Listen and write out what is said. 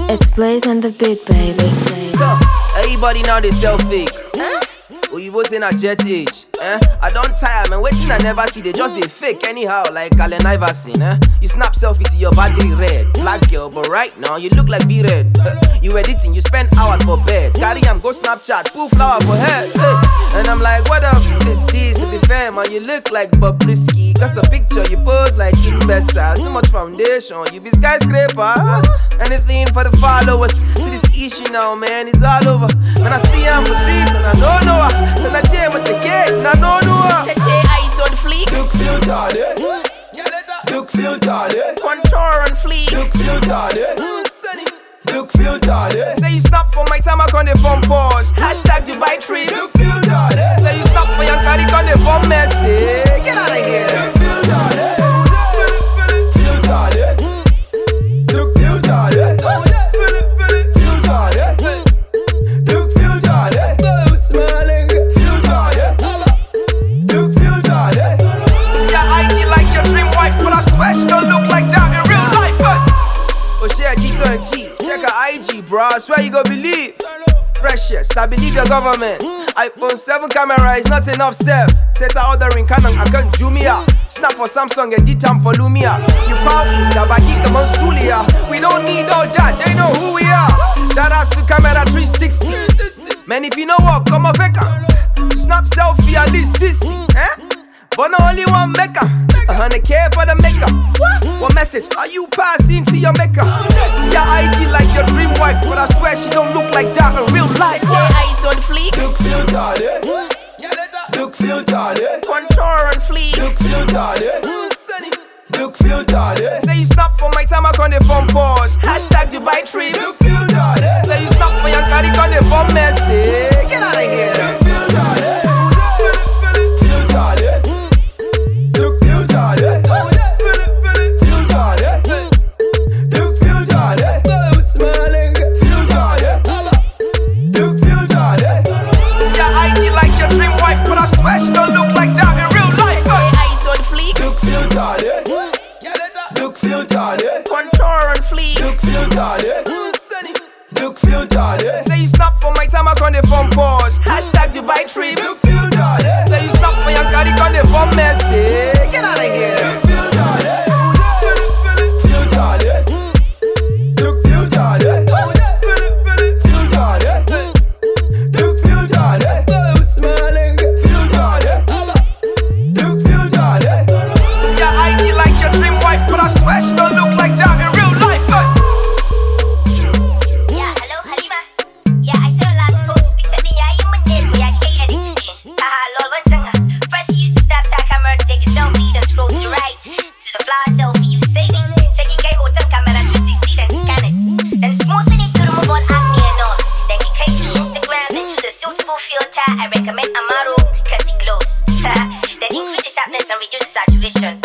It's Blaze and the beat, baby. So, everybody now they sell fake. Oh, you was in a jet age. I don't tire, man. Waiting I never see. They just they fake anyhow, like Allen Iverson. You snap selfie to your body red. Black girl, but right now you look like B-Red. You editing, you spend hours for bed. Carry am, go Snapchat, pull flower for head. And I'm like, what up is this? To be fair, man, you look like Bobrisky. Cause a picture, you pose like Kim Bessel. Too much foundation, you be skyscraper. Anything for the followers. See this issue now, man, it's all over. When I see her on the streets and I don't know her. So I jam at the gate and I don't know her. Cheche ice on fleek. Look filtered, eh? Look filtered, eh? Contour on fleek. Look filtered, eh? Look filtered, eh? Say you snap for my time, I can't the phone pause. Hashtag Dubai trip. Look filtered, eh? Say you snap for your carry, can't the phone message. Get out of here. Look filtered, eh? Filtered, eh? Look filtered, eh? Filtered, eh? Look filtered, eh? She don't look like that in real life, oh, she a G2 and cheap. Check her IG, bro. I swear you gon' believe. Freshest, I believe your government. iPhone 7 camera is not enough, self. Set her ordering Canon, I can't Jumia. Snap for Samsung and D-Tam for Lumia. You call in, Tabaki, come on, Sulia. We don't need all that, they know who we are. Shout outs to camera 360. Man, if you know what, come on, fake snap selfie at least 60, but no only one maker. 100K for the maker. What message are you passing to your maker? Your IG like your dream wife, but I swear she don't look like that in real life. Ice on fleek. Look filtered, eh? Look filtered, eh? Contour on fleek. Look filtered, eh? Look filtered, eh? Say you snap for my time, I can't the phone pause. Hashtag Dubai trip. Look filtered, eh? Say you snap for your carry, can't the phone message. Get out of here. Look filtered, eh? Filtered, eh? Look filtered, eh? Filtered, eh? Look filtered, eh? Filtered, eh? Look filtered, eh? Your IG like your dream wife, but I swear she don't look like that in real life. Ice on fleek. Look filtered, eh? Look filtered, eh? Contour on fleek. Look filtered, eh? Look filtered, eh? Say you snap for my time, I can't the phone pause. Hashtag Dubai trip. Look filtered, eh? Say you snap for your carry, can't the phone message. Get out of here. Look filtered, eh? Filtered, eh? Look filtered, eh? Filtered, eh? Look filtered, eh? Filtered, eh? Look filtered, eh? Your IG like your dream wife, but I swear she don't look like that in real life. Yeah, hello Halima. Yeah, I saw your last post. Picture the eye in my name. Yeah, hey, editing me. Haha, lol, one singer. First you use the Snapchat camera to take a selfie, then scroll to the right to the flower selfie. You save it. Second guy hotel camera 360, then scan it. Then smoothing it to remove all acne and all. Then you click to Instagram, then choose a suitable filter. I recommend Amaro, cause it glows. Then increase the sharpness and reduce the saturation.